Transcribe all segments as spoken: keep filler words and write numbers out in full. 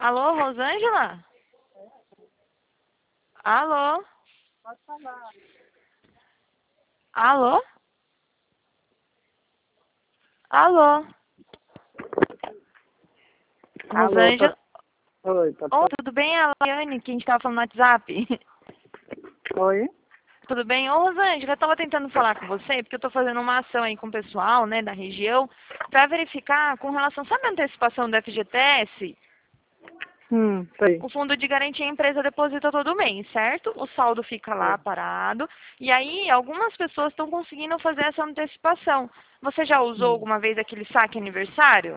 Alô, Rosângela? Alô? Pode falar. Alô? Alô? Alô, pode... Rosângela? Oi, pode Ô, falar. tudo bem? É a Laiane, que a gente tava falando no WhatsApp. Oi? Tudo bem? Ô, Rosângela, eu tava tentando falar com você, porque eu tô fazendo uma ação aí com o pessoal, né, da região, pra verificar com relação, sabe a antecipação do F G T S? Hum, sei. O fundo de garantia a empresa deposita todo mês, certo? O saldo fica lá É. parado. E aí, algumas pessoas estão conseguindo fazer essa antecipação. Você já usou Hum. alguma vez aquele saque aniversário?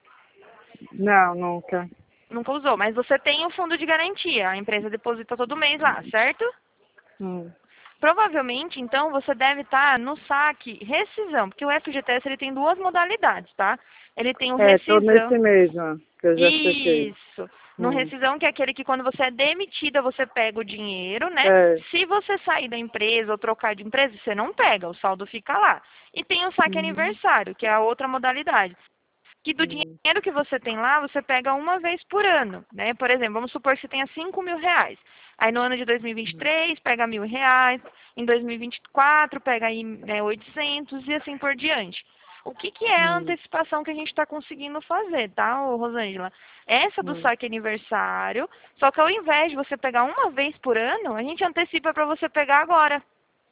Não, nunca. Nunca usou, mas você tem o fundo de garantia. A empresa deposita todo mês lá, certo? Hum. Provavelmente, então, você deve estar no saque rescisão, porque o F G T S ele tem duas modalidades, tá? Ele tem o É, tô rescisão. nesse mesmo, que eu já chequei. Isso. No Hum. rescisão, que é aquele que quando você é demitida, você pega o dinheiro, né? É. Se você sair da empresa ou trocar de empresa, você não pega, o saldo fica lá. E tem o saque Uhum. aniversário, que é a outra modalidade. Que do Hum. dinheiro que você tem lá, você pega uma vez por ano, né? Por exemplo, vamos supor que você tenha cinco mil reais. Aí no ano de dois mil e vinte e três, pega mil reais. Em dois mil e vinte e quatro, pega aí né, oitocentos e assim por diante. O que, que é a Hum. antecipação que a gente está conseguindo fazer, tá, ô Rosângela? Essa do Hum. saque aniversário, só que ao invés de você pegar uma vez por ano, a gente antecipa para você pegar agora.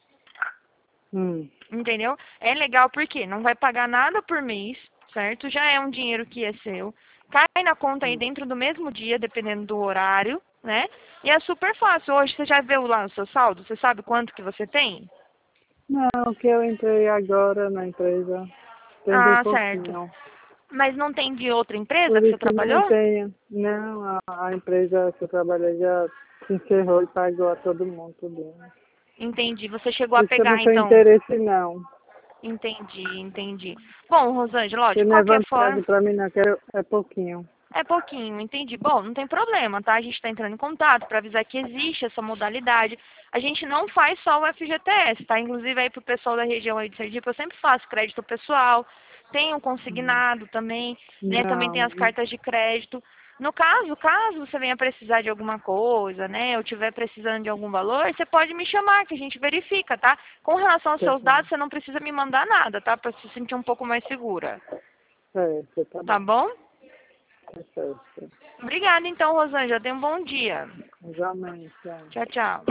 Hum. Entendeu? É legal porque não vai pagar nada por mês, certo? Já é um dinheiro que é seu. Cai na conta aí Hum. dentro do mesmo dia, dependendo do horário, né? E é super fácil. Hoje você já viu lá o seu saldo? Você sabe quanto que você tem? Não, que eu entrei agora na empresa. Tem bem Ah, certo. pouquinho. Mas não tem de outra empresa Por que você isso não trabalhou? tenho. Não, a, a empresa que eu trabalhei já se encerrou e pagou a todo mundo, tudo. Entendi. Você chegou Por a isso que eu não pegar, tenho então. interesse, não. Entendi, entendi. Bom, Rosângela, ó, Que de não é qualquer vantagem forma, pra mim, não, que é, é pouquinho. é pouquinho, entendi. Bom, não tem problema, tá? A gente está entrando em contato para avisar que existe essa modalidade. A gente não faz só o F G T S, tá? Inclusive aí pro pessoal da região aí de Sergipe, eu sempre faço crédito pessoal, tem o consignado também, né? Também tem Não, as cartas de crédito. No caso, caso você venha precisar de alguma coisa, né, ou tiver precisando de algum valor, você pode me chamar que a gente verifica, tá? Com relação aos seus dados, você não precisa me mandar nada, tá? Para se sentir um pouco mais segura. certo, tá Tá bom. bom? Tá certo. Obrigada então, Rosângela. Tenha um bom dia. Igualmente, tchau. Tchau, tchau.